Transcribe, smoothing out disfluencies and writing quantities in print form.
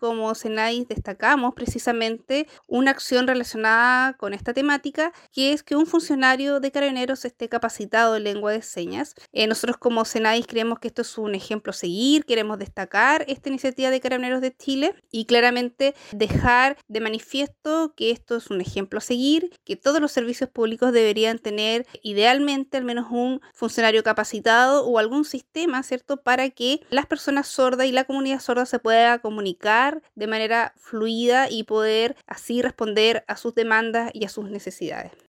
como Senadis destacamos precisamente una acción relacionada con esta temática, que es que un funcionario de Carabineros esté capacitado en lengua de señas. Nosotros como Senadis creemos que esto es un ejemplo a seguir, queremos destacar esta iniciativa de Carabineros de Chile y claramente dejar de manifiesto que esto es un ejemplo a seguir, que todos los servicios públicos deberían tener idealmente al menos un funcionario capacitado o algún sistema, ¿cierto?, para que las personas sordas y la comunidad sorda se pueda comunicar de manera fluida y poder así responder a sus demandas y a sus necesidades.